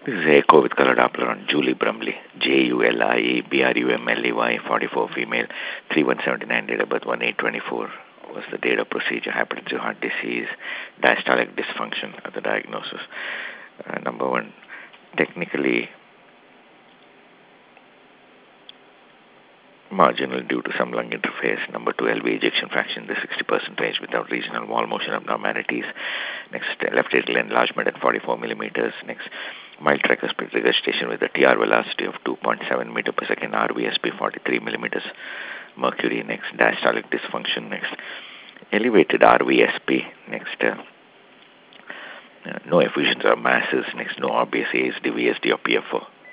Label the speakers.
Speaker 1: This is Echo with color Doppler on Julie Brumley, JULIE, 44 female, 3179, date of birth 1824. Was the date of procedure, hypertensive heart disease, diastolic dysfunction of the diagnosis. Number one, technically marginal due to some lung interface. Number two, LV ejection fraction in the 60% range without regional wall motion abnormalities. Next, left atrial enlargement at 44 millimeters. Next, mild tricuspid regurgitation with a TR velocity of 2.7 meter per second, RVSP 43 millimeters mercury. Next, diastolic dysfunction. Next, elevated RVSP. Next, no effusions or masses. Next, no obvious ASD, VSD, or PFO.